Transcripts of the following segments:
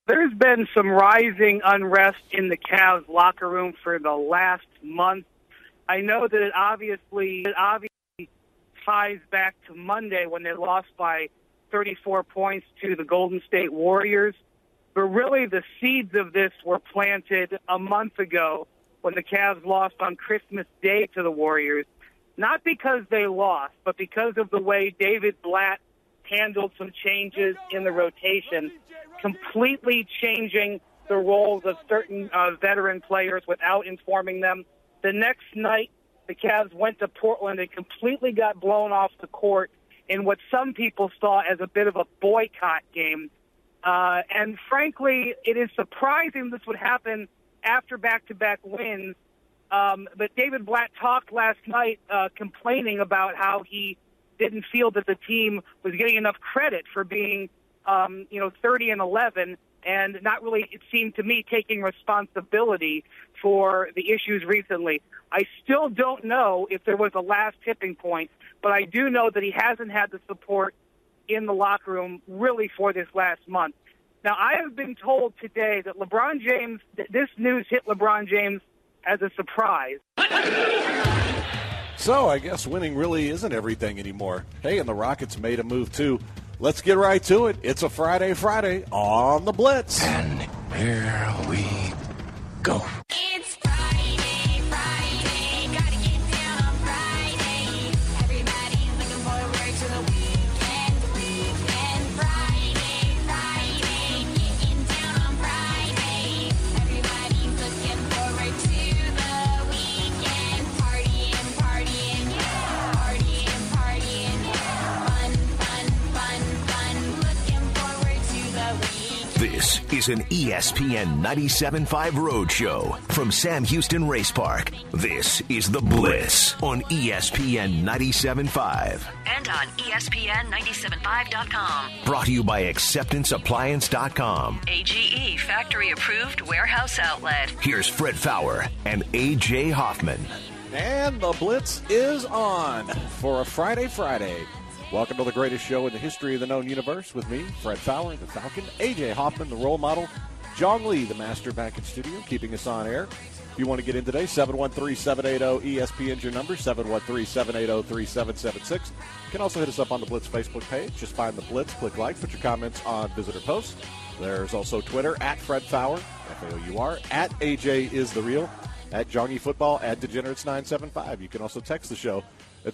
There's been some rising unrest in the Cavs locker room for the last month. I know that it obviously ties back to Monday when they lost by 34 points to the Golden State Warriors. But really the seeds of this were planted a month ago when the Cavs lost on Christmas Day to the Warriors. Not because they lost, but because of the way David Blatt handled some changes in the rotation, completely changing the roles of certain veteran players without informing them. The next night, the Cavs went to Portland and completely got blown off the court in what some people saw as a bit of a boycott game. And frankly, it is surprising this would happen after back-to-back wins. But David Blatt talked last night complaining about how he didn't feel that the team was getting enough credit for being, 30-11, and not really, it seemed to me, taking responsibility for the issues recently. I still don't know if there was a last tipping point, but I do know that he hasn't had the support in the locker room really for this last month. Now, I have been told today that LeBron James, this news hit LeBron James as a surprise. So I guess winning really isn't everything anymore. Hey, and the Rockets made a move too. Let's get right to it. It's a Friday on the Blitz. And here we go. It's Friday, gotta get down on Friday. Everybody's looking forward to the weekend. Friday, getting down on Friday. Everybody's looking forward to the weekend. Partying, fun. Looking forward to the weekend. This is an ESPN 97.5 Roadshow from Sam Houston Race Park. This is The Blitz on ESPN 97.5. And on ESPN975.com. Brought to you by AcceptanceAppliance.com. AGE factory approved warehouse outlet. Here's Fred Fowler and A.J. Hoffman. And the Blitz is on for a Friday. Welcome to the greatest show in the history of the known universe with me, Fred Fowler, the Falcon, A.J. Hoffman, the role model, Jong Lee, the master back in studio, keeping us on air. If you want to get in today, 713-780-ESPN's your number, 713-780-3776. You can also hit us up on the Blitz Facebook page. Just find the Blitz, click like, put your comments on visitor posts. There's also Twitter, at Fred Fowler, F-A-O-U-R, at AJ is the real, at Jongy Football, at Degenerates975. You can also text the show at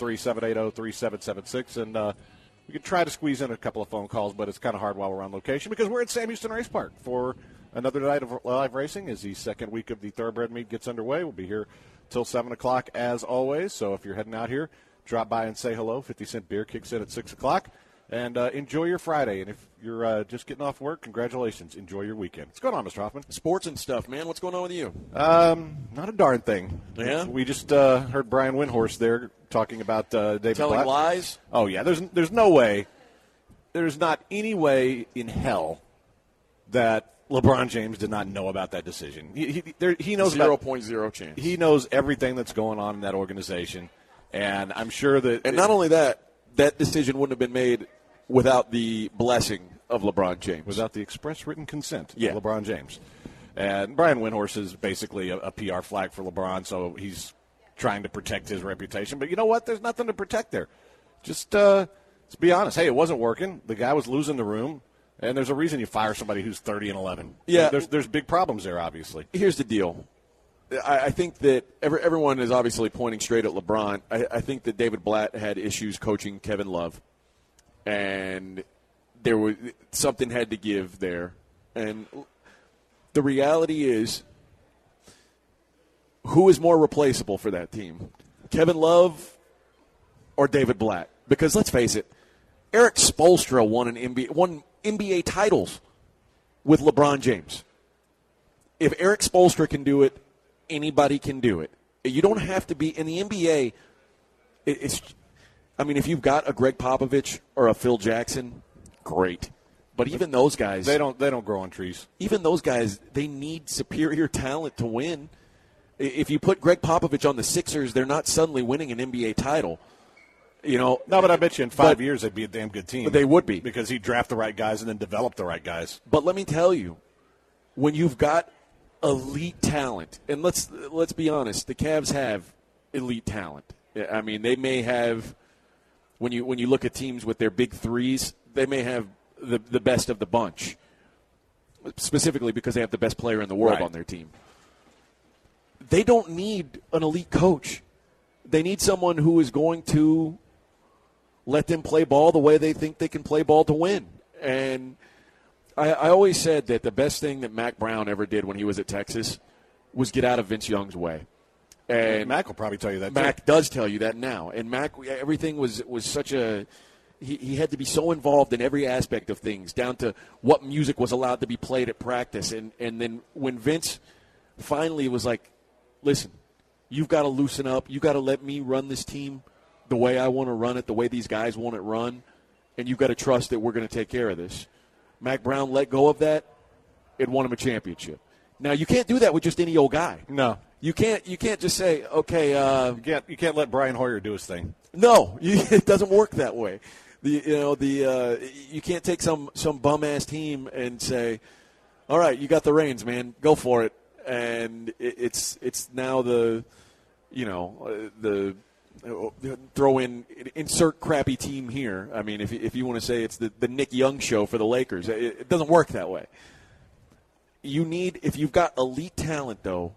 713-780-3776. And we can try to squeeze in a couple of phone calls, but it's kind of hard while we're on location because we're at Sam Houston Race Park for another night of live racing as the second week of the Thoroughbred Meet gets underway. We'll be here till 7 o'clock as always. So if you're heading out here, drop by and say hello. 50-cent beer kicks in at 6 o'clock. And enjoy your Friday. And if you're just getting off work, congratulations. Enjoy your weekend. What's going on, Mr. Hoffman? Sports and stuff, man. What's going on with you? Not a darn thing. Yeah? We just heard Brian Windhorst there talking about David Telling Blatt. lies? Oh, yeah. There's no way. There's not any way in hell that LeBron James did not know about that decision. He knows 0.0 chance. He knows everything that's going on in that organization. And I'm sure that. And not only that decision wouldn't have been made without the blessing of LeBron James. Without the express written consent of LeBron James. And Brian Windhorst is basically a PR flag for LeBron, so he's trying to protect his reputation. But you know what? There's nothing to protect there. Just let's be honest. Hey, it wasn't working. The guy was losing the room. And there's a reason you fire somebody who's 30-11. Yeah. There's big problems there, obviously. Here's the deal. I think that everyone is obviously pointing straight at LeBron. I think that David Blatt had issues coaching Kevin Love. And there was something had to give there. And the reality is, who is more replaceable for that team? Kevin Love or David Blatt? Because let's face it, Eric Spoelstra won NBA titles with LeBron James. If Eric Spoelstra can do it, anybody can do it. You don't have to be in the NBA. If you've got a Greg Popovich or a Phil Jackson, great. But even those guys, they don't grow on trees. Even those guys, they need superior talent to win. If you put Greg Popovich on the Sixers, they're not suddenly winning an NBA title. No, but I bet you in 5 years they'd be a damn good team. But they would be. Because he'd draft the right guys and then develop the right guys. But let me tell you, when you've got elite talent, and let's be honest, the Cavs have elite talent. I mean, they may have, when you look at teams with their big threes, they may have the best of the bunch, specifically because they have the best player in the world on their team. They don't need an elite coach. They need someone who is going to let them play ball the way they think they can play ball to win. And I always said that the best thing that Mac Brown ever did when he was at Texas was get out of Vince Young's way. And Mac will probably tell you that, Mac too. does tell you that now. And Mac, everything was such a – he had to be so involved in every aspect of things, down to what music was allowed to be played at practice. And then when Vince finally was like, listen, you've got to loosen up. You've got to let me run this team the way I want to run it, the way these guys want it run, and you've got to trust that we're going to take care of this. Mac Brown let go of that. It won him a championship. Now, you can't do that with just any old guy. No. You can't just say, okay. You can't let Brian Hoyer do his thing. No, it doesn't work that way. You can't take some bum ass team and say, all right, you got the reins, man, go for it. And it's now throw in insert crappy team here. I mean, if you want to say it's the Nick Young show for the Lakers, it doesn't work that way. If you've got elite talent though,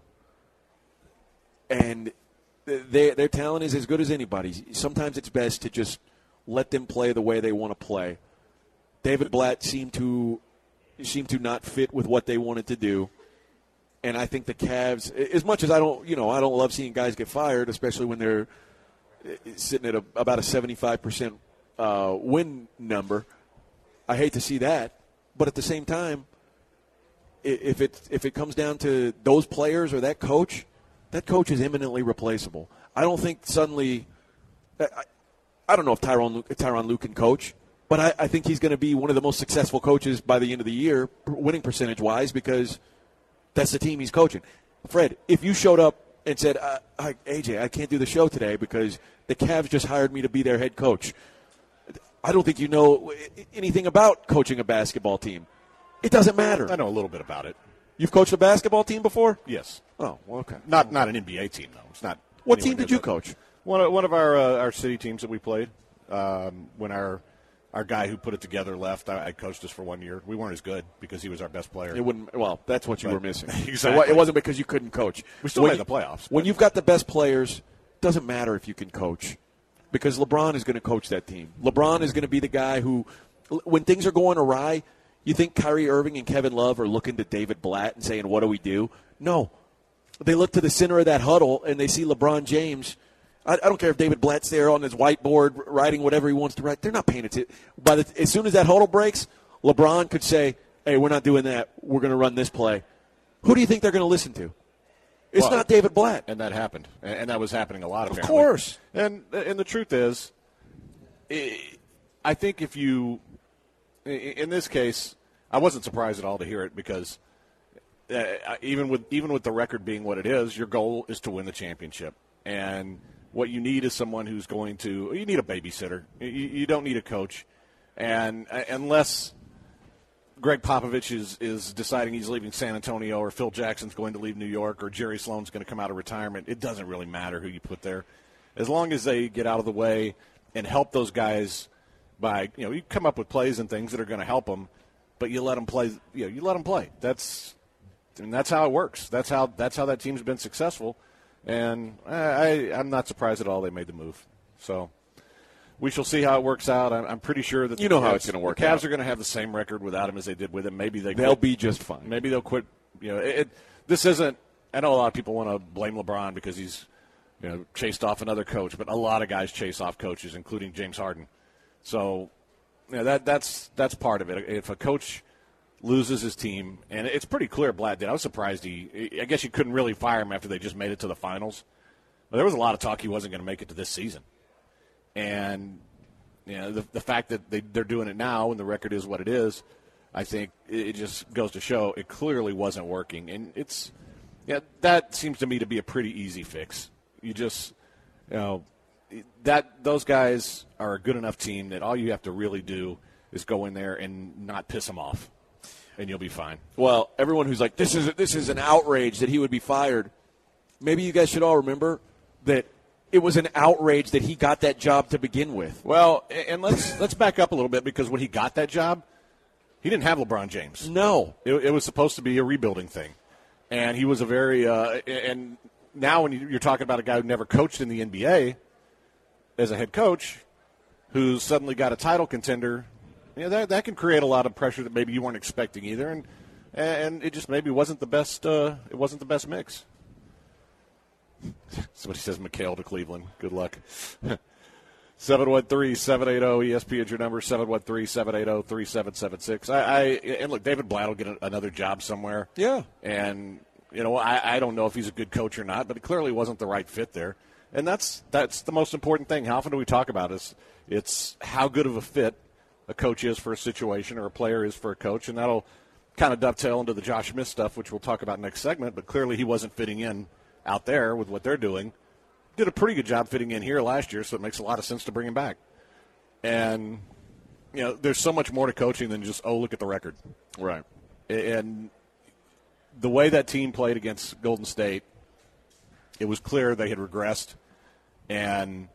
and their talent is as good as anybody's, sometimes it's best to just let them play the way they want to play. David Blatt seemed to not fit with what they wanted to do. And I think the Cavs, as much as I don't love seeing guys get fired, especially when they're sitting at about a 75% win number. I hate to see that, but at the same time, if it comes down to those players or that coach is eminently replaceable. I don't think suddenly. I don't know if Tyronn Lue can coach, but I think he's going to be one of the most successful coaches by the end of the year, winning percentage wise, because that's the team he's coaching. Fred, if you showed up and said, AJ, I can't do the show today because the Cavs just hired me to be their head coach, I don't think you know anything about coaching a basketball team. It doesn't matter. I know a little bit about it. You've coached a basketball team before? Yes. Oh, well, okay. Not an NBA team, though. It's not. What team did you coach? One of our city teams that we played. When our guy who put it together left, I coached us for 1 year. We weren't as good because he was our best player. It wouldn't. Well, that's what you were missing. Exactly. It wasn't because you couldn't coach. We still made the playoffs. When you've got the best players, it doesn't matter if you can coach, because LeBron is going to coach that team. LeBron is going to be the guy who, when things are going awry, you think Kyrie Irving and Kevin Love are looking to David Blatt and saying, what do we do? No. They look to the center of that huddle, and they see LeBron James. I don't care if David Blatt's there on his whiteboard writing whatever he wants to write. They're not paying attention. As soon as that huddle breaks, LeBron could say, hey, we're not doing that. We're going to run this play. Who do you think they're going to listen to? It's not David Blatt. And that happened. And that was happening a lot, apparently. Of course. And the truth is, I think if you – in this case, I wasn't surprised at all to hear it, because even with the record being what it is, your goal is to win the championship. And what you need is someone who's going to – you need a babysitter. You don't need a coach. And unless Greg Popovich is deciding he's leaving San Antonio, or Phil Jackson's going to leave New York, or Jerry Sloan's going to come out of retirement, it doesn't really matter who you put there. As long as they get out of the way and help those guys by – you come up with plays and things that are going to help them, but you let them play. You let them play. That's how it works. That's how that team's been successful. And I'm not surprised at all they made the move. So we shall see how it works out. I'm pretty sure that how it's going to work. The Cavs out. are going to have the same record without him as they did with him. Maybe they'll be just fine. Maybe they'll quit. This isn't. I know a lot of people want to blame LeBron because he's chased off another coach, but a lot of guys chase off coaches, including James Harden. So that's part of it. If a coach loses his team, and it's pretty clear Blatt did. I was surprised I guess you couldn't really fire him after they just made it to the finals. But there was a lot of talk he wasn't going to make it to this season. And the fact that they're doing it now and the record is what it is, I think it just goes to show it clearly wasn't working. And that seems to me to be a pretty easy fix. You just, those guys are a good enough team that all you have to really do is go in there and not piss them off, and you'll be fine. Well, everyone who's like, this is an outrage that he would be fired, maybe you guys should all remember that it was an outrage that he got that job to begin with. Well, and let's back up a little bit, because when he got that job, he didn't have LeBron James. No. It was supposed to be a rebuilding thing. And he was a very and now when you're talking about a guy who never coached in the NBA as a head coach, who's suddenly got a title contender, that can create a lot of pressure that maybe you weren't expecting either, and it just maybe wasn't the best. It wasn't the best mix. Somebody says McHale to Cleveland. Good luck. 713-780-ESP is your number. 713-780-3776. And look, David Blatt will get another job somewhere. Yeah. And I don't know if he's a good coach or not, but it clearly wasn't the right fit there. And that's the most important thing. How often do we talk about it? It's how good of a fit a coach is for a situation or a player is for a coach, and that'll kind of dovetail into the Josh Smith stuff, which we'll talk about next segment. But clearly he wasn't fitting in out there with what they're doing. Did a pretty good job fitting in here last year, so it makes a lot of sense to bring him back. And, there's so much more to coaching than just, look at the record. Right. And the way that team played against Golden State, it was clear they had regressed, and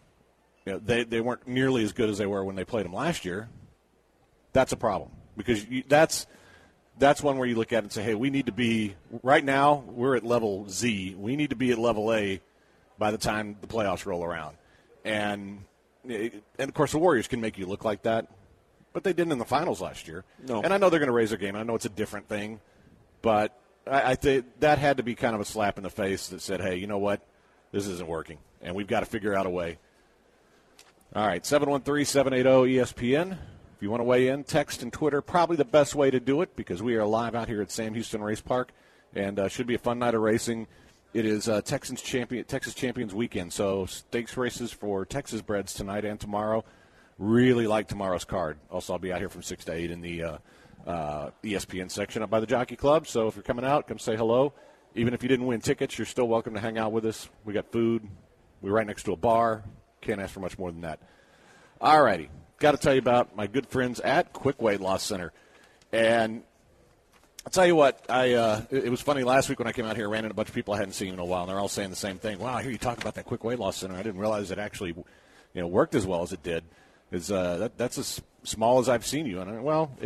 they weren't nearly as good as they were when they played them last year. That's a problem, because that's one where you look at it and say, hey, we need to be – right now we're at level Z. We need to be at level A by the time the playoffs roll around. And of course, the Warriors can make you look like that, but they didn't in the finals last year. No. And I know they're going to raise their game. I know it's a different thing, but I think that had to be kind of a slap in the face that said, hey, you know what? This isn't working, and we've got to figure out a way. All right, 713-780-ESPN. If you want to weigh in, text and Twitter, probably the best way to do it, because we are live out here at Sam Houston Race Park, and should be a fun night of racing. It is Texas Champions Weekend, so stakes races for Texas breds tonight and tomorrow. Really like tomorrow's card. Also, I'll be out here from 6 to 8 in the ESPN section up by the Jockey Club, so if you're coming out, come say hello. Even if you didn't win tickets, you're still welcome to hang out with us. We got food. We're right next to a bar. Can't ask for much more than that. All righty. Got to tell you about my good friends at Quick Weight Loss Center. And I'll tell you what, it was funny last week when I came out here, ran into a bunch of people I hadn't seen in a while, and they're all saying the same thing. Wow, I hear you talk about that Quick Weight Loss Center. I didn't realize it actually worked as well as it did. That's as small as I've seen you. And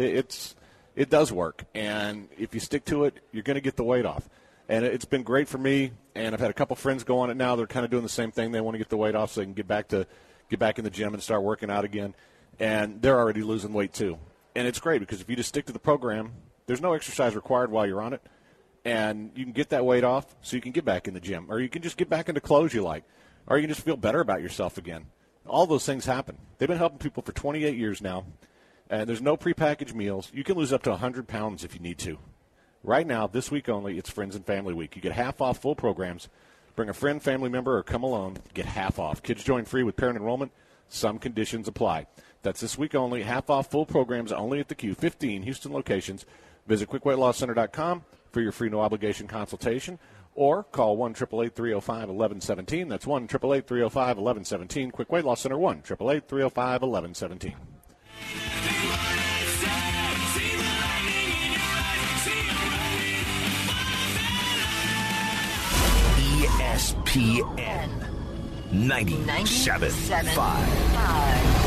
it does work. And if you stick to it, you're going to get the weight off. And it's been great for me, and I've had a couple friends go on it now. They're kind of doing the same thing. They want to get the weight off so they can get back in the gym and start working out again. And they're already losing weight too. And it's great because if you just stick to the program, there's no exercise required while you're on it. And you can get that weight off so you can get back in the gym. Or you can just get back into clothes you like. Or you can just feel better about yourself again. All those things happen. They've been helping people for 28 years now. And there's no prepackaged meals. You can lose up to 100 pounds if you need to. Right now, this week only, it's Friends and Family Week. You get half off full programs. Bring a friend, family member, or come alone. Get half off. Kids join free with parent enrollment. Some conditions apply. That's this week only. Half off full programs only at the Q15 Houston locations. Visit QuickWeightLossCenter.com for your free no-obligation consultation. Or call 1-888-305-1117. That's 1-888-305-1117. Quick Weight Loss Center, 1-888-305-1117. ESPN 97.5.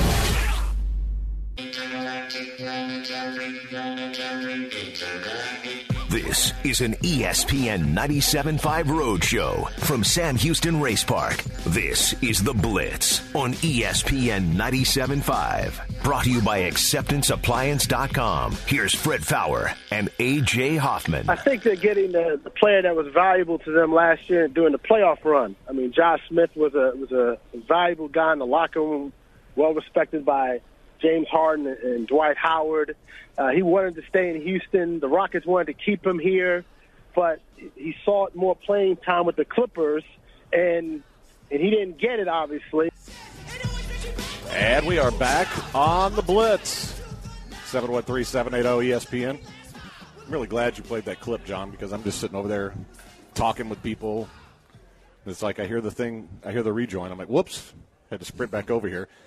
This is an ESPN 97.5 Roadshow from Sam Houston Race Park. This is The Blitz on ESPN 97.5. Brought to you by AcceptanceAppliance.com. Here's Fred Fowler and A.J. Hoffman. I think they're getting the player that was valuable to them last year during the playoff run. I mean, Josh Smith was a valuable guy in the locker room, well respected by James Harden and Dwight Howard. He wanted to stay in Houston. The Rockets wanted to keep him here, but he sought more playing time with the Clippers, and he didn't get it, obviously. And we are back on the Blitz. 713-780-ESPN. I'm really glad you played that clip, John, because I'm just sitting over there talking with people, It's like I hear the rejoin. I'm like, whoops, had to sprint back over here.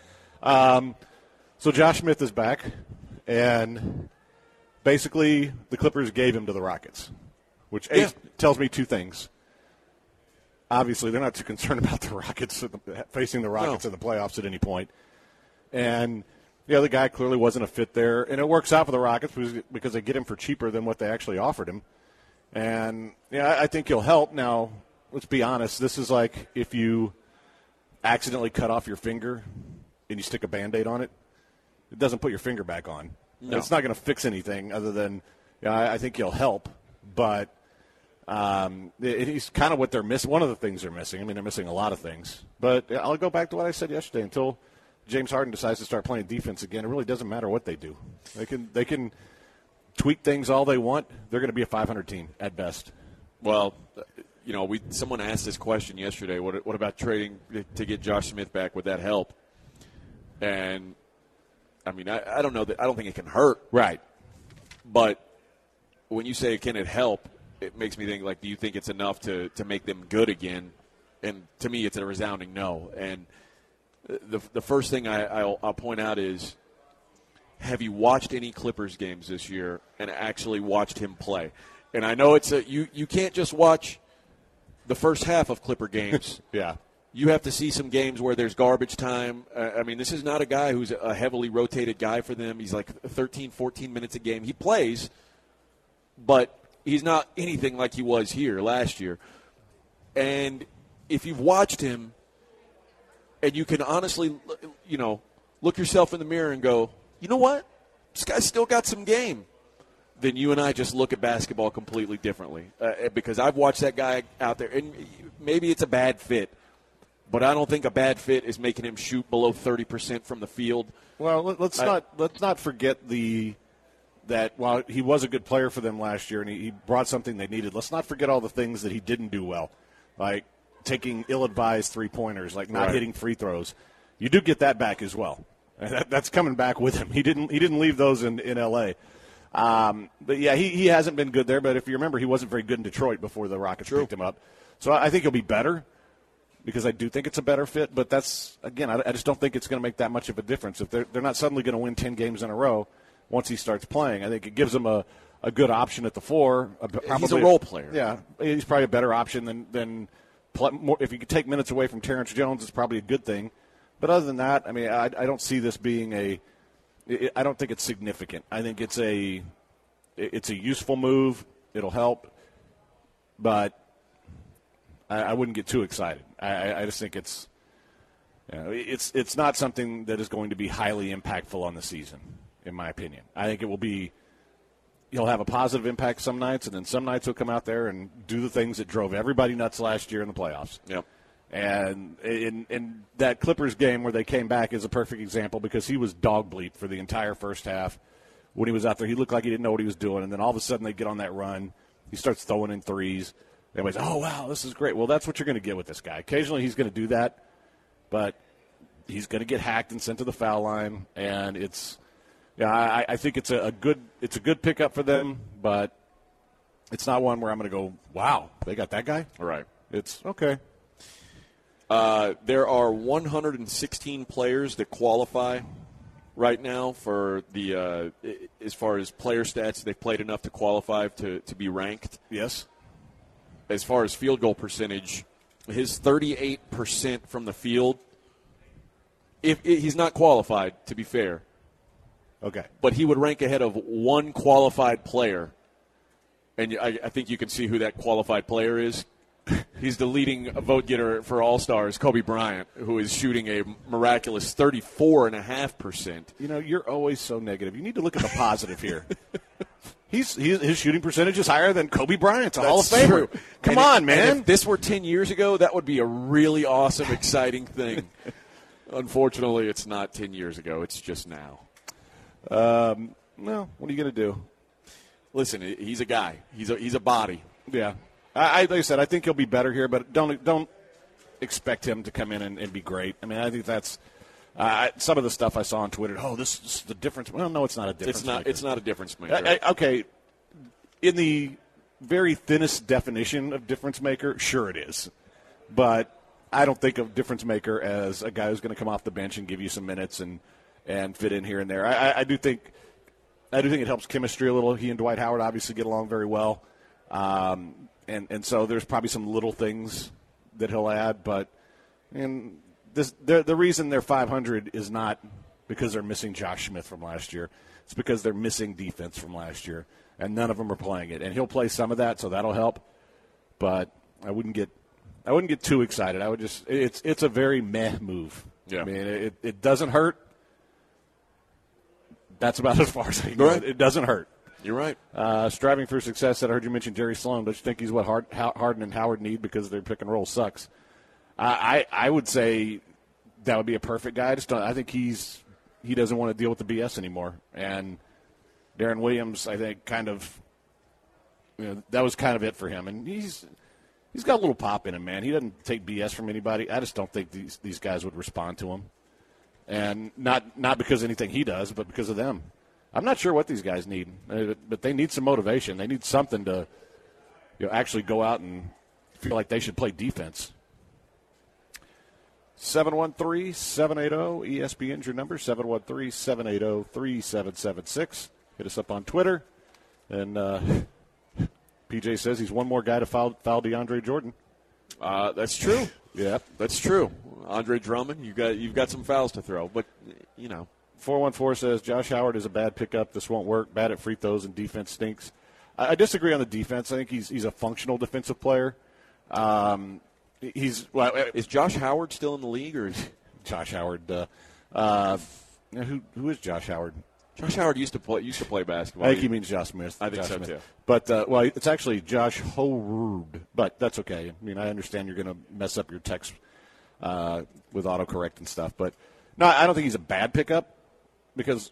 So Josh Smith is back, and basically the Clippers gave him to the Rockets, which tells me two things. Obviously, they're not too concerned about the Rockets facing the Rockets in the playoffs at any point. And the other guy clearly wasn't a fit there. And it works out for the Rockets because they get him for cheaper than what they actually offered him. And, I think he'll help. Now, let's be honest. This is like if you accidentally cut off your finger and you stick a Band-Aid on it. It doesn't put your finger back on. No. It's not going to fix anything other than I think he'll help. But he's kind of what they're missing. One of the things they're missing. I mean, they're missing a lot of things. But I'll go back to what I said yesterday. Until James Harden decides to start playing defense again, it really doesn't matter what they do. They can tweak things all they want. They're going to be a 500 team at best. Well, someone asked this question yesterday. What about trading to get Josh Smith back? Would that help? And I mean, I don't know that. I don't think it can hurt. Right. But when you say can it help, it makes me think, like, do you think it's enough to make them good again? And to me, it's a resounding no. And the first thing I'll point out is, have you watched any Clippers games this year and actually watched him play? And I know you can't just watch the first half of Clipper games. Yeah. You have to see some games where there's garbage time. I mean, this is not a guy who's a heavily rotated guy for them. He's like 13, 14 minutes a game. He plays, but he's not anything like he was here last year. And if you've watched him and you can honestly, look yourself in the mirror and go, you know what? This guy's still got some game. Then you and I just look at basketball completely differently because I've watched that guy out there, and maybe it's a bad fit. But I don't think a bad fit is making him shoot below 30% from the field. Well, let's not forget that while he was a good player for them last year and he brought something they needed, let's not forget all the things that he didn't do well, like taking ill-advised three-pointers, like not hitting free throws. You do get that back as well. That's coming back with him. He didn't leave those in L.A. But yeah, he hasn't been good there. But if you remember, he wasn't very good in Detroit before the Rockets picked him up. So I think he'll be better, because I do think it's a better fit. But that's, again, I just don't think it's going to make that much of a difference. If they're not suddenly going to win 10 games in a row once he starts playing, I think it gives them a good option at the floor. He's a role player. Yeah, he's probably a better option than if you could take minutes away from Terrence Jones, it's probably a good thing. But other than that, I mean, I don't see this being I don't think it's significant. I think it's a useful move. It'll help, but I wouldn't get too excited. I just think it's not something that is going to be highly impactful on the season, in my opinion. I think it will be. He'll have a positive impact some nights, and then some nights he'll come out there and do the things that drove everybody nuts last year in the playoffs. Yep. And in that Clippers game where they came back is a perfect example, because he was dog bleat for the entire first half. When he was out there, he looked like he didn't know what he was doing, and then all of a sudden they get on that run. He starts throwing in threes. Everybody's, oh, wow, this is great. Well, that's what you're going to get with this guy. Occasionally he's going to do that, but he's going to get hacked and sent to the foul line, and I think it's a good pickup for them, but it's not one where I'm going to go, wow, they got that guy? All right. It's okay. There are 116 players that qualify right now for the as far as player stats. They've played enough to qualify to be ranked. Yes. As far as field goal percentage, his 38% from the field, if he's not qualified, to be fair. Okay. But he would rank ahead of one qualified player. And I think you can see who that qualified player is. He's the leading vote getter for All-Stars, Kobe Bryant, who is shooting a miraculous 34.5%. You know, you're always so negative. You need to look at the positive here. His shooting percentage is higher than Kobe Bryant's, a Hall of Famer. Come on, man. And if this were 10 years ago, that would be a really awesome, exciting thing. Unfortunately, it's not 10 years ago. It's just now. No, what are you going to do? Listen, he's a guy. He's a body. Yeah. Like I said, I think he'll be better here, but don't expect him to come in and be great. I mean, I think that's some of the stuff I saw on Twitter. Oh, this is the difference. Well, no, it's not a difference maker. It's not a difference maker. Okay, in the very thinnest definition of difference maker, sure it is. but I don't think of difference maker as a guy who's going to come off the bench and give you some minutes and fit in here and there. I do think it helps chemistry a little. He and Dwight Howard obviously get along very well, and so there's probably some little things that he'll add. But the reason they're 500 is not because they're missing Josh Smith from last year. It's because they're missing defense from last year, and none of them are playing it. And he'll play some of that, so that'll help. But I wouldn't get too excited. I would just it's a very meh move. Yeah. I mean, it doesn't hurt. That's about as far as I can go. Right. It doesn't hurt. You're right. Striving for success. I heard you mention Jerry Sloan. Don't you think he's what Harden and Howard need because their pick and roll sucks? I would say that would be a perfect guy. I think he doesn't want to deal with the BS anymore. And Darren Williams, I think, kind of that was kind of it for him. And he's got a little pop in him, man. He doesn't take BS from anybody. I just don't think these guys would respond to him. And not because of anything he does, but because of them. I'm not sure what these guys need, but they need some motivation. They need something to actually go out and feel like they should play defense. 713-780-ESPN's your number, 713-780-3776. Hit us up on Twitter. And PJ says he's one more guy to foul DeAndre Jordan. That's true. Yeah, that's true. Andre Drummond, you've got some fouls to throw, but 414 says Josh Howard is a bad pickup. This won't work. Bad at free throws and defense stinks. I disagree on the defense. I think he's a functional defensive player. Is Josh Howard still in the league, or is Josh Howard? Who is Josh Howard? Josh Howard used to play basketball. I think he means Josh Smith. I think Josh so Smith. too. But it's actually Josh Howard. But that's okay. I mean, I understand you're going to mess up your text with autocorrect and stuff. But no, I don't think he's a bad pickup because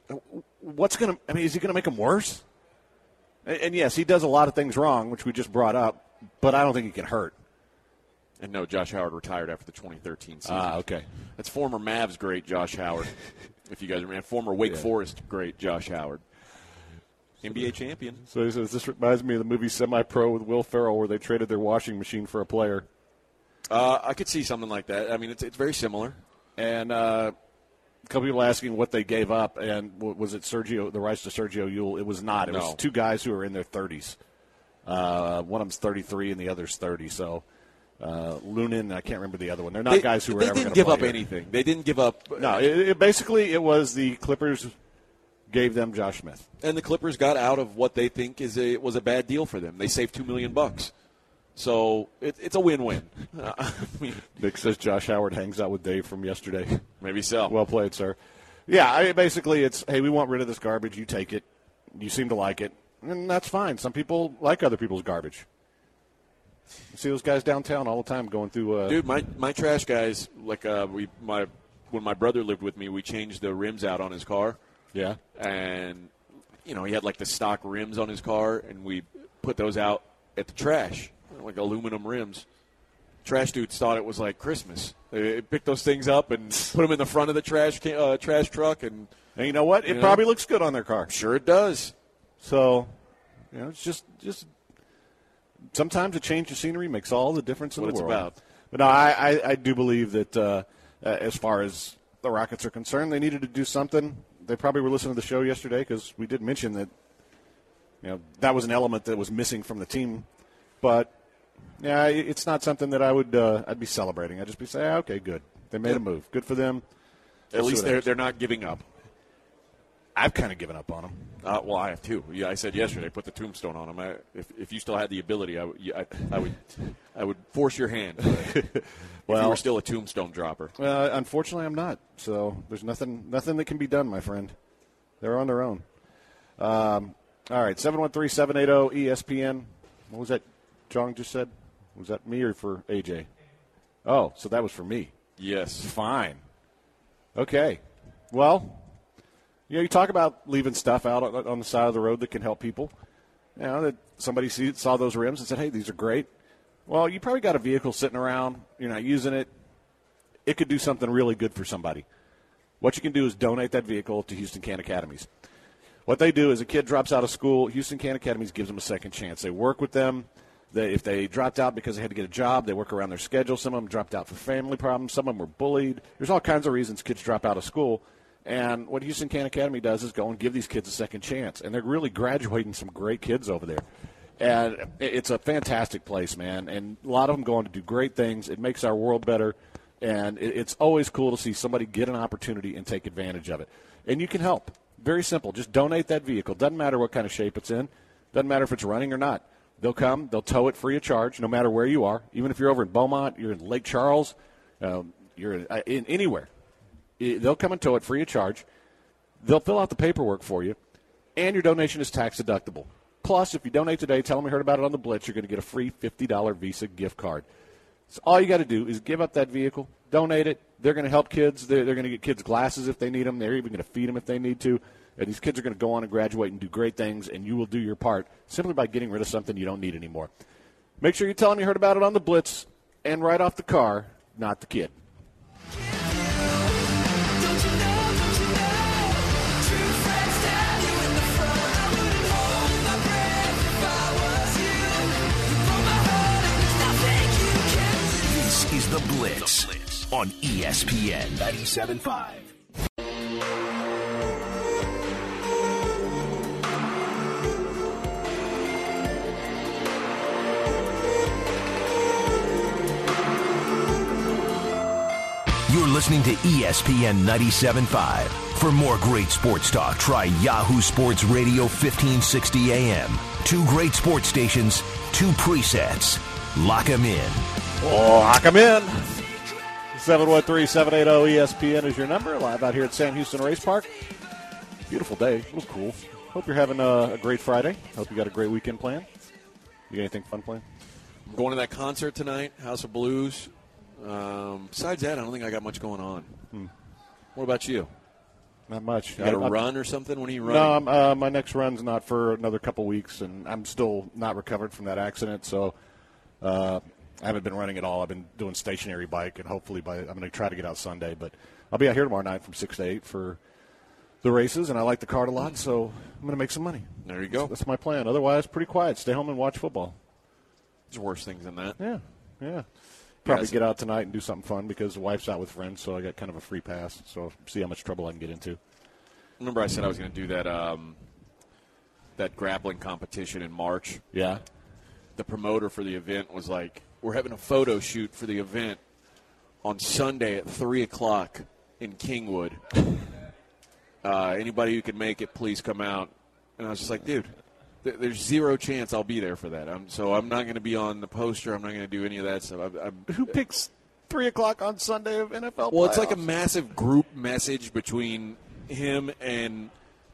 is he going to make him worse? And yes, he does a lot of things wrong, which we just brought up. But I don't think he can hurt. And no, Josh Howard retired after the 2013 season. Okay. That's former Mavs great Josh Howard. If you guys remember, former Wake Forest great Josh Howard. NBA champion. So he says, this reminds me of the movie Semi-Pro with Will Ferrell where they traded their washing machine for a player. I could see something like that. I mean, it's very similar. And a couple people asking what they gave up, and was it the rights to Sergio Yul? It was not. It was two guys who were in their 30s. One of them's 33 and the other's 30, so... Lunin, I can't remember the other one. They're not guys who were ever going to play. They didn't give up anything. They didn't give up. No, it was the Clippers gave them Josh Smith, and the Clippers got out of what they think was a bad deal for them. They saved $2 million, so it's a win-win. Nick says Josh Howard hangs out with Dave from yesterday. Maybe so. Well played, sir. Yeah, basically it's hey, we want rid of this garbage. You take it. You seem to like it, and that's fine. Some people like other people's garbage. You see those guys downtown all the time going through. Dude, my trash guys, like when my brother lived with me, we changed the rims out on his car. Yeah. And he had like the stock rims on his car, and we put those out at the trash, like aluminum rims. Trash dudes thought it was like Christmas. They picked those things up and put them in the front of the trash truck, and you know what? It probably looks good on their car. Sure, it does. So, it's just. Sometimes a change of scenery makes all the difference in the world. What it's about. But no, I do believe that as far as the Rockets are concerned, they needed to do something. They probably were listening to the show yesterday because we did mention that that was an element that was missing from the team. But yeah, it's not something that I'd be celebrating. I'd just be saying, okay, good. They made a move. Good for them. At least they're not giving up. I've kind of given up on them. Well, I have too. Yeah, I said yesterday, put the tombstone on them. If you still had the ability, I would force your hand. Well, if you were still a tombstone dropper. Unfortunately, I'm not. So there's nothing that can be done, my friend. They're on their own. All right, 713-780-ESPN. What was that Jong just said? Was that me or for AJ? Oh, so that was for me. Yes. Fine. Okay. Well, you talk about leaving stuff out on the side of the road that can help people. That somebody saw those rims and said, hey, these are great. Well, you probably got a vehicle sitting around. You're not using it. It could do something really good for somebody. What you can do is donate that vehicle to Houston Can Academies. What they do is a kid drops out of school, Houston Can Academies gives them a second chance. They work with them. If they dropped out because they had to get a job, they work around their schedule. Some of them dropped out for family problems. Some of them were bullied. There's all kinds of reasons kids drop out of school. And what Houston Can Academy does is go and give these kids a second chance. And they're really graduating some great kids over there. And it's a fantastic place, man. And a lot of them go on to do great things. It makes our world better. And it's always cool to see somebody get an opportunity and take advantage of it. And you can help. Very simple. Just donate that vehicle. Doesn't matter what kind of shape it's in. Doesn't matter if it's running or not. They'll come. They'll tow it free of charge, no matter where you are. Even if you're over in Beaumont, you're in Lake Charles, you're in anywhere. They'll come and tow it free of charge. They'll fill out the paperwork for you, and your donation is tax deductible. Plus, if you donate today, tell them you heard about it on the Blitz, you're going to get a free $50 Visa gift card. So all you got to do is give up that vehicle, donate it. They're going to help kids. They're going to get kids glasses if they need them. They're even going to feed them if they need to. And these kids are going to go on and graduate and do great things, and you will do your part simply by getting rid of something you don't need anymore. Make sure you tell them you heard about it on the Blitz and right off the car, not the kid. This is The Blitz on ESPN 97.5. You're listening to ESPN 97.5. For more great sports talk, try Yahoo Sports Radio 1560 AM. 2 great sports stations, 2 presets. Lock 'em in. Lock 'em in. 713-780-ESPN is your number. Live out here at Sam Houston Race Park. Beautiful day. It was cool. Hope you're having a great Friday. Hope you got a great weekend planned. You got anything fun planned? I'm going to that concert tonight, House of Blues. Besides that, I don't think I got much going on. What about you? Not much. You got a run or something? When are you running? No, my next run's not for another couple weeks, and I'm still not recovered from that accident, so I haven't been running at all. I've been doing stationary bike, and hopefully I'm going to try to get out Sunday. But I'll be out here tomorrow night from 6 to 8 for the races, and I like the card a lot, so I'm going to make some money. There you go. That's my plan. Otherwise, pretty quiet. Stay home and watch football. There's worse things than that. Yeah. Probably get out tonight and do something fun because the wife's out with friends, so I got kind of a free pass. So see how much trouble I can get into. Remember I said I was going to do that grappling competition in March? Yeah. The promoter for the event was like, we're having a photo shoot for the event on Sunday at 3 o'clock in Kingwood. Anybody who can make it, please come out. And I was just like, dude, there's zero chance I'll be there for that. So I'm not going to be on the poster. I'm not going to do any of that stuff. Who picks 3 o'clock on Sunday of NFL Well, playoffs? it's like a massive group message between him and,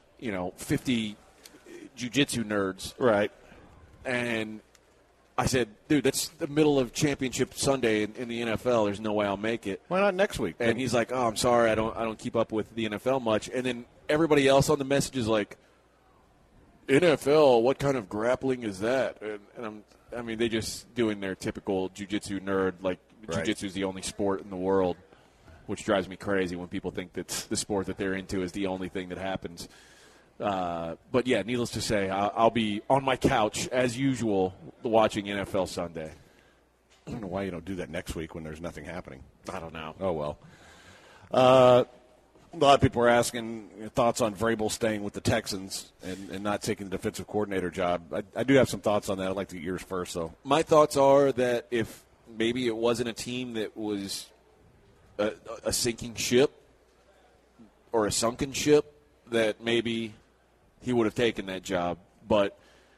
50 jiu-jitsu nerds. Right. And I said, dude, that's the middle of championship Sunday in the NFL. There's no way I'll make it. Why not next week? And he's like, oh, I'm sorry. I don't keep up with the NFL much. And then everybody else on the message is like, NFL, what kind of grappling is that? And they're just doing their typical jiu-jitsu nerd, like jiu-jitsu is the only sport in the world, which drives me crazy when people think that the sport that they're into is the only thing that happens. But, yeah, needless to say, I'll be on my couch, as usual, watching NFL Sunday. I don't know why you don't do that next week when there's nothing happening. I don't know. Oh, well. A lot of people are asking your thoughts on Vrabel staying with the Texans and not taking the defensive coordinator job. I do have some thoughts on that. I'd like to get yours first, though. My thoughts are that if maybe it wasn't a team that was a sinking ship or a sunken ship, that maybe he would have taken that job. But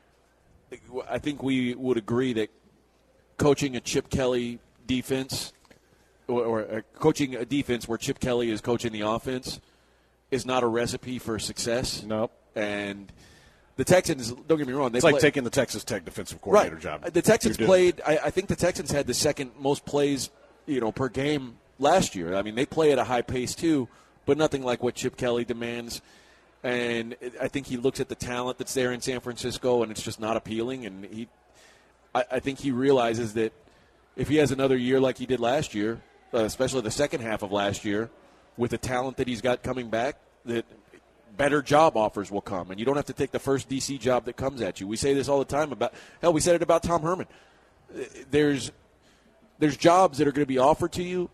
I think we would agree that coaching a Chip Kelly defense or coaching a defense where Chip Kelly is coaching the offense is not a recipe for success. Nope. And the Texans, don't get me wrong. It's like taking the Texas Tech defensive coordinator job. The Texans played, I think the Texans had the second most plays, per game last year. I mean, they play at a high pace too, but nothing like what Chip Kelly demands. And I think he looks at the talent that's there in San Francisco, and it's just not appealing. And I think he realizes that if he has another year like he did last year, especially the second half of last year, with the talent that he's got coming back, that better job offers will come, and you don't have to take the first DC job that comes at you. We say this all the time we said it about Tom Herman. There's jobs that are going to be offered to you.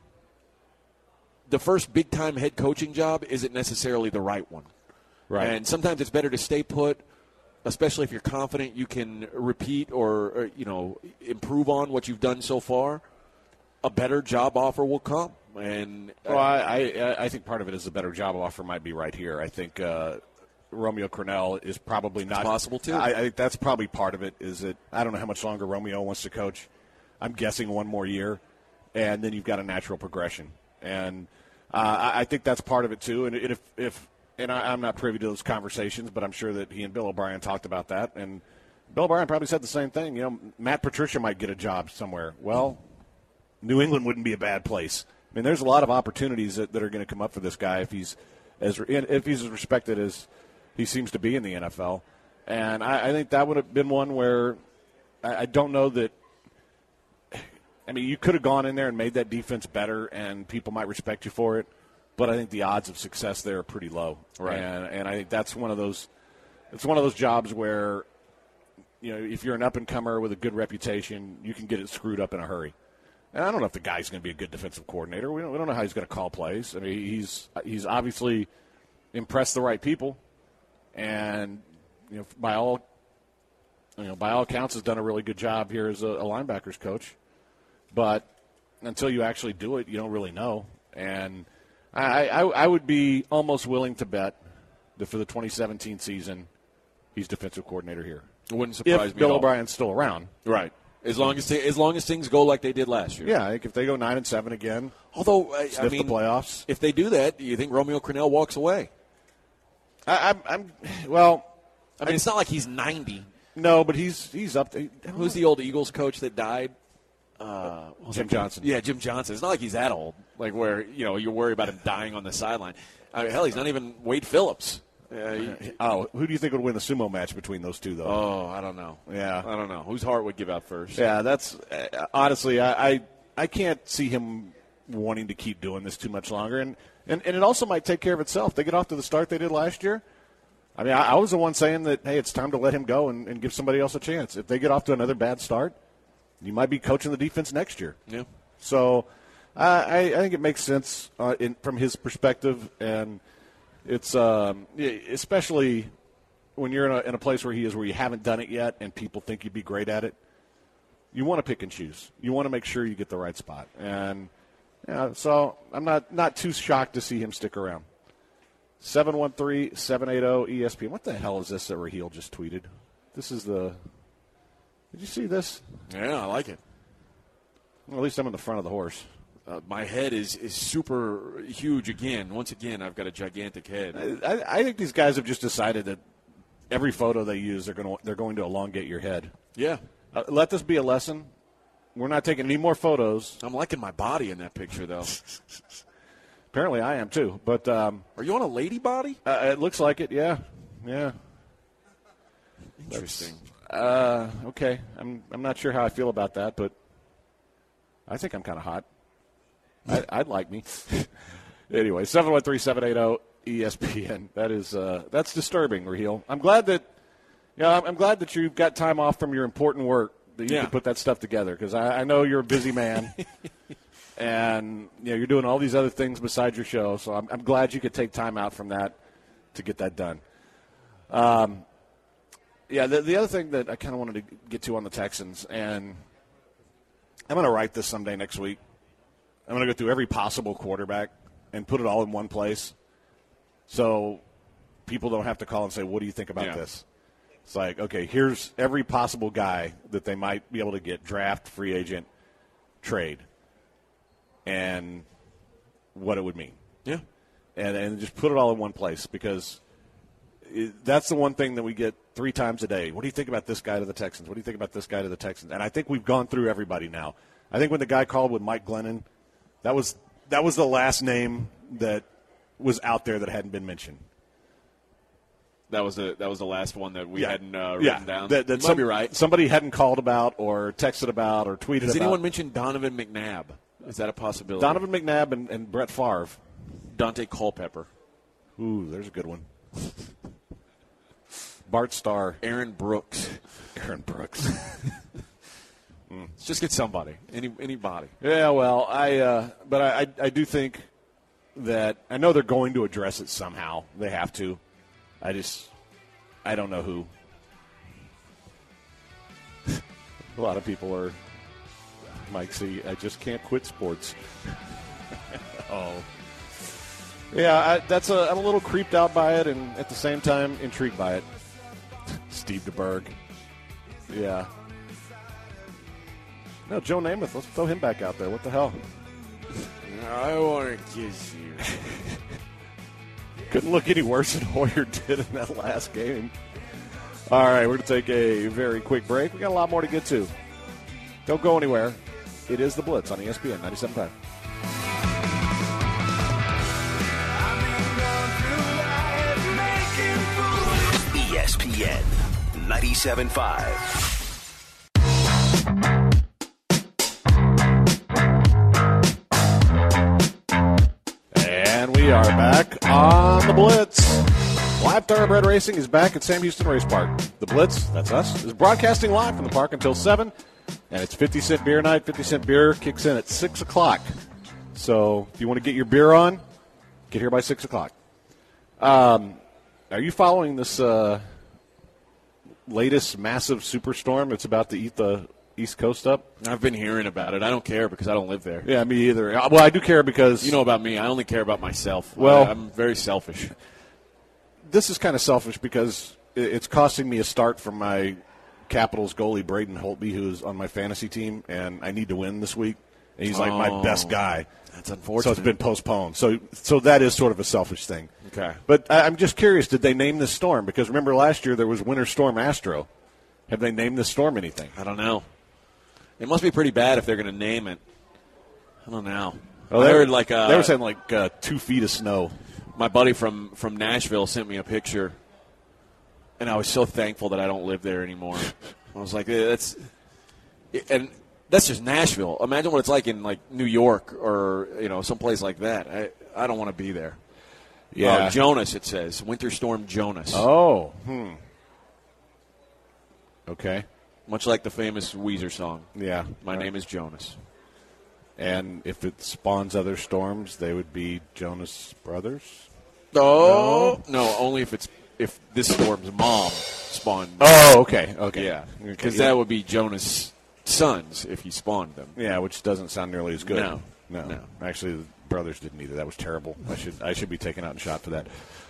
The first big-time head coaching job isn't necessarily the right one. Right. And sometimes it's better to stay put, especially if you're confident you can repeat or improve on what you've done so far. A better job offer will come. And well, I think part of it is a better job offer might be right here. I think Romeo Crennel is probably not possible too. I think that's probably part of it. Is that I don't know how much longer Romeo wants to coach. I'm guessing one more year, and then you've got a natural progression. And I think that's part of it too. And if I'm not privy to those conversations, but I'm sure that he and Bill O'Brien talked about that. And Bill O'Brien probably said the same thing. Matt Patricia might get a job somewhere. Well, New England wouldn't be a bad place. I mean, there's a lot of opportunities that are going to come up for this guy if he's as respected as he seems to be in the NFL. And I think that would have been one where I don't know that. I mean, you could have gone in there and made that defense better, and people might respect you for it. But I think the odds of success there are pretty low. Right. And I think that's one of those. It's one of those jobs where, if you're an up and comer with a good reputation, you can get it screwed up in a hurry. And I don't know if the guy's going to be a good defensive coordinator. We don't know how he's going to call plays. I mean, he's obviously impressed the right people, and by all accounts, has done a really good job here as a linebackers coach. But until you actually do it, you don't really know. And I would be almost willing to bet that for the 2017 season, he's defensive coordinator here. It wouldn't surprise if me Bill at all. O'Brien's still around. Right. As long as things go like they did last year. Yeah, I think if they go 9-7 again, although the playoffs. If they do that, do you think Romeo Crennel walks away? I mean, it's not like he's 90. No, but he's up there. Who's the old Eagles coach that died? Jim Johnson. Yeah, Jim Johnson. It's not like he's that old, like where you worry about him dying on the sideline. Hell, he's not even Wade Phillips. Who do you think would win the sumo match between those two, though? Oh, I don't know. Yeah, I don't know. Whose heart would give out first? Yeah, that's honestly, I can't see him wanting to keep doing this too much longer, and it also might take care of itself. They get off to the start they did last year. I mean, I was the one saying that, hey, it's time to let him go and give somebody else a chance. If they get off to another bad start, you might be coaching the defense next year. Yeah. So I think it makes sense from his perspective, and it's especially when you're in a place where he is, where you haven't done it yet, and people think you'd be great at it. You want to pick and choose. You want to make sure you get the right spot, and so I'm not too shocked to see him stick around. 713-780-ESPN. What the hell is this that Raheel just tweeted? This is the. Did you see this? Yeah, I like it. Well, at least I'm in the front of the horse. My head is super huge again. Once again, I've got a gigantic head. I think these guys have just decided that every photo they use, they're going to elongate your head. Yeah. Let this be a lesson. We're not taking any more photos. I'm liking my body in that picture, though. Apparently, I am too. But are you on a lady body? It looks like it. Yeah. Interesting. Okay. I'm not sure how I feel about that, but I think I'm kind of hot. I'd like me. Anyway, 713-780-ESPN. That's disturbing, Raheel. I'm glad that you've got time off from your important work that you can put that stuff together, because I know you're a busy man. And you're doing all these other things besides your show, so I'm glad you could take time out from that to get that done. The other thing that I kind of wanted to get to on the Texans, and I'm going to write this someday next week. I'm going to go through every possible quarterback and put it all in one place, so people don't have to call and say, "What do you think about this?" It's like, okay, here's every possible guy that they might be able to get: draft, free agent, trade. And what it would mean. Yeah. And just put it all in one place, because that's the one thing that we get 3 times a day. What do you think about this guy to the Texans? What do you think about this guy to the Texans? And I think we've gone through everybody now. I think when the guy called with Mike Glennon, that was the last name that was out there that hadn't been mentioned. That was the last one that we hadn't written down. That might be right. Somebody hadn't called about or texted about or tweeted about. Has anyone mentioned Donovan McNabb? Is that a possibility? Donovan McNabb and Brett Favre. Dante Culpepper. Ooh, there's a good one. Bart Starr. Aaron Brooks. Aaron Brooks. Let's just get somebody. Anybody. Yeah, well, I do think that I know they're going to address it somehow. They have to. I don't know who. A lot of people are, Mike, see, I just can't quit sports. Oh. Yeah, I'm a little creeped out by it and at the same time intrigued by it. Steve DeBerg. Yeah. No, Joe Namath. Let's throw him back out there. What the hell? I want to kiss you. Couldn't look any worse than Hoyer did in that last game. All right, we're going to take a very quick break. We got a lot more to get to. Don't go anywhere. It is The Blitz on ESPN 97.5. ESPN 97.5. And we are back on The Blitz. Live Thoroughbred Racing is back at Sam Houston Race Park. The Blitz, that's us, is broadcasting live from the park until 7. And it's 50-cent beer night. 50-cent beer kicks in at 6 o'clock. So if you want to get your beer on, get here by 6 o'clock. Are you following this latest massive superstorm that's about to eat the East Coast up? I've been hearing about it. I don't care because I don't live there. Yeah, me either. Well, I do care because... You know about me. I only care about myself. Well, I'm very selfish. This is kind of selfish because it's costing me a start from my Capitals goalie, Braden Holtby, who's on my fantasy team, and I need to win this week. And he's like my best guy. That's unfortunate. So it's been postponed. So that is sort of a selfish thing. Okay. But I'm just curious, did they name this storm? Because remember last year there was Winter Storm Astro. Have they named this storm anything? I don't know. It must be pretty bad if they're going to name it. I don't know. Well, I heard they were saying 2 feet of snow. My buddy from Nashville sent me a picture, and I was so thankful that I don't live there anymore. I was like, that's just Nashville. Imagine what it's like in New York or someplace like that. I don't want to be there. Yeah, Jonas. It says Winter Storm Jonas. Oh, okay. Much like the famous Weezer song. Yeah, My name is Jonas. And if it spawns other storms, they would be Jonas Brothers? Oh, no, only if this storm's mom spawned. Oh, okay. Yeah, because that would be Jonas' sons if he spawned them. Yeah, which doesn't sound nearly as good. No. Actually, the brothers didn't either. That was terrible. I should be taken out and shot for that.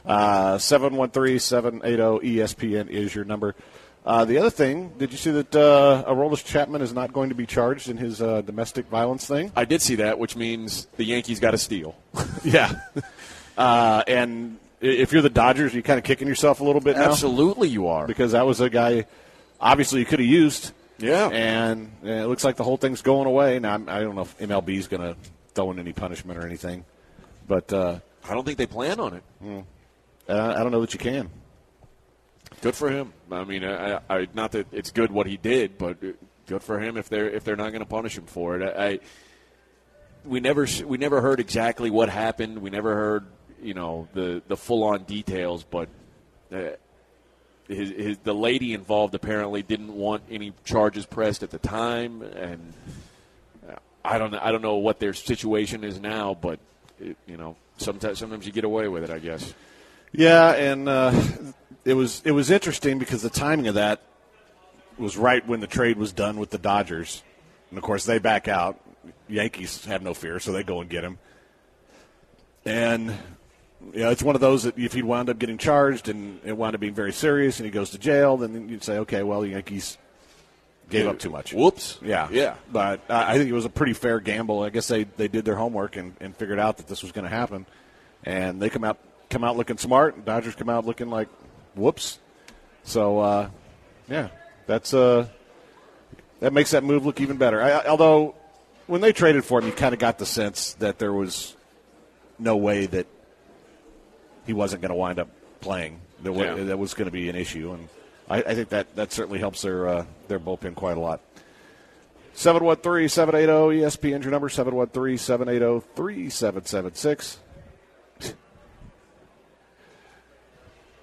713-780-ESPN is your number. The other thing, did you see that Aroldis Chapman is not going to be charged in his domestic violence thing? I did see that, which means the Yankees got a steal. Yeah. And if you're the Dodgers, you're kind of kicking yourself a little bit now. Absolutely you are. Because that was a guy obviously you could have used. Yeah. And it looks like the whole thing's going away. Now, I don't know if MLB is going to throw in any punishment or anything. But I don't think they plan on it. I don't know that you can. Good for him. I mean, I not that it's good what he did, but good for him if they're not going to punish him for it. We never heard exactly what happened. We never heard the full on details, but the lady involved apparently didn't want any charges pressed at the time, and I don't know what their situation is now, but sometimes you get away with it, I guess. Yeah, and it was interesting because the timing of that was right when the trade was done with the Dodgers, and of course they back out. Yankees have no fear, so they go and get him. And it's one of those that if he'd wound up getting charged and it wound up being very serious and he goes to jail, then you'd say, okay, well, the Yankees gave up too much. Whoops. Yeah. But I think it was a pretty fair gamble. I guess they did their homework and figured out that this was going to happen. And they come out looking smart, and Dodgers come out looking like, whoops. So, that makes that move look even better. Although when they traded for him, you kind of got the sense that there was no way that he wasn't going to wind up playing. That was going to be an issue, and I think that certainly helps their bullpen quite a lot. 713-780-ESPN, your number, 713-780-3776.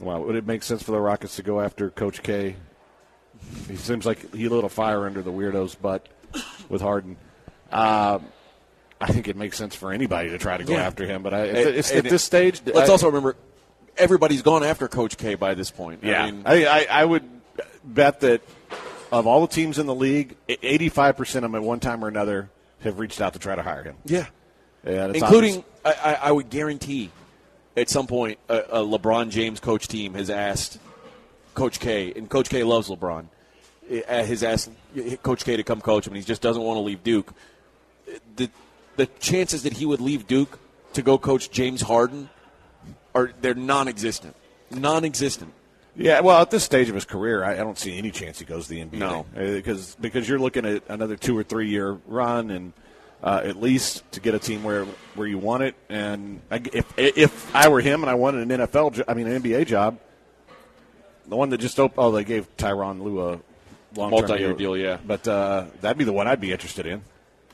Well, would it make sense for the Rockets to go after Coach K? He seems like he lit a fire under the weirdo's butt with Harden. I think it makes sense for anybody to try to go after him, but at this stage, let's also remember everybody's gone after Coach K by this point. Yeah, I would bet that of all the teams in the league, 85% of them at one time or another have reached out to try to hire him. Yeah, and including I would guarantee at some point a LeBron James coach team has asked Coach K, and Coach K loves LeBron, has asked Coach K to come coach him, and he just doesn't want to leave Duke. The chances that he would leave Duke to go coach James Harden they're non-existent. Non-existent. Yeah, well, at this stage of his career, I don't see any chance he goes to the NBA. No, because you're looking at another 2 or 3 year run, and at least to get a team where you want it. And if I were him and I wanted an NBA job, the one that just opened, they gave Tyronn Lue a long-term multi-year deal, yeah. But that'd be the one I'd be interested in.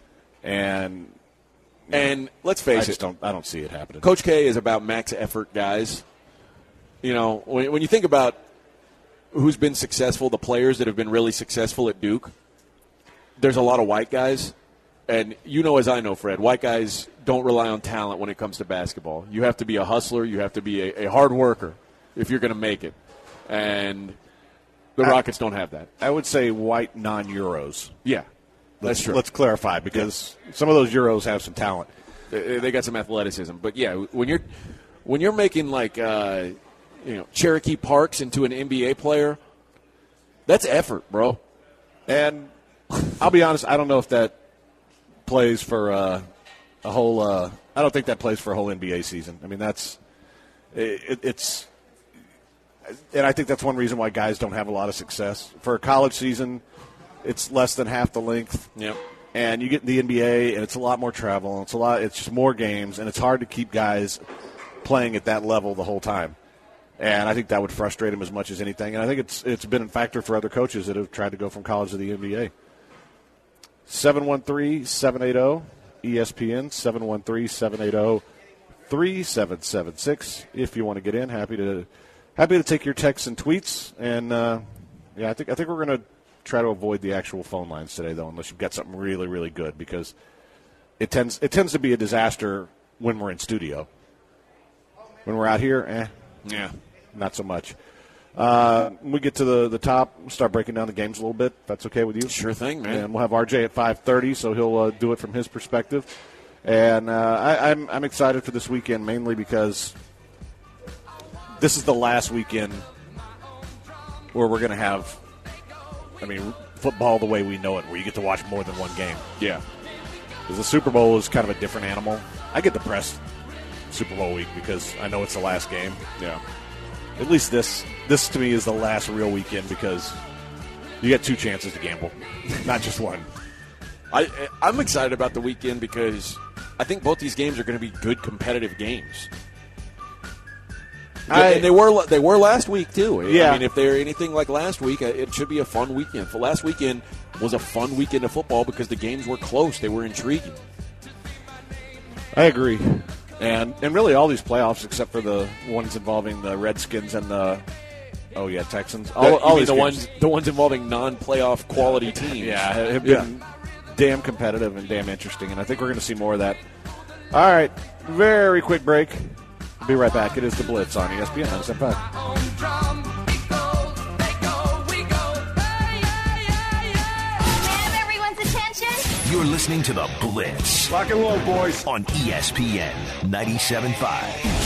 And let's face it, I don't see it happening. Coach K is about max effort guys. You know, when you think about who's been successful, the players that have been really successful at Duke, there's a lot of white guys. And you know, as I know, Fred, white guys don't rely on talent when it comes to basketball. You have to be a hustler. You have to be a hard worker if you're going to make it. And the Rockets don't have that. I would say white non-Euros. Yeah. That's true. Let's clarify, because some of those Euros have some talent. They got some athleticism, but yeah, when you're making like Cherokee Parks into an NBA player, that's effort, bro. And I'll be honest, I don't know if that plays for a whole. I don't think that plays for a whole NBA season. I mean, it's, and I think that's one reason why guys don't have a lot of success for a college season. It's less than half the length. Yep. And you get in the NBA, and it's a lot more travel. And it's just more games, and it's hard to keep guys playing at that level the whole time. And I think that would frustrate him as much as anything. And I think it's been a factor for other coaches that have tried to go from college to the NBA. 713-780 ESPN 713-780-3776. If you want to get in, happy to take your texts and tweets. And I think we're going to try to avoid the actual phone lines today, though, unless you've got something really, really good, because it tends to be a disaster when we're in studio. When we're out here, not so much. When we get to the top, we'll start breaking down the games a little bit. If that's okay with you? Sure thing, man. And we'll have RJ at 5:30, so he'll do it from his perspective. And I'm excited for this weekend, mainly because this is the last weekend where we're going to have, football the way we know it, where you get to watch more than one game. Yeah. Because the Super Bowl is kind of a different animal. I get depressed Super Bowl week because I know it's the last game. Yeah. At least this to me is the last real weekend, because you get 2 chances to gamble, not just one. I'm excited about the weekend because I think both these games are going to be good competitive games. And they were last week too. Yeah. I mean, if they're anything like last week, it should be a fun weekend. For last weekend was a fun weekend of football because the games were close. They were intriguing. I agree. And really all these playoffs, except for the ones involving the Redskins and the Texans. All the ones involving non-playoff quality teams. Yeah, have been damn competitive and damn interesting, and I think we're going to see more of that. All right, very quick break. We'll be right back. It is The Blitz on ESPN 97.5. You're listening to The Blitz. Rock and roll, boys. On ESPN 97.5.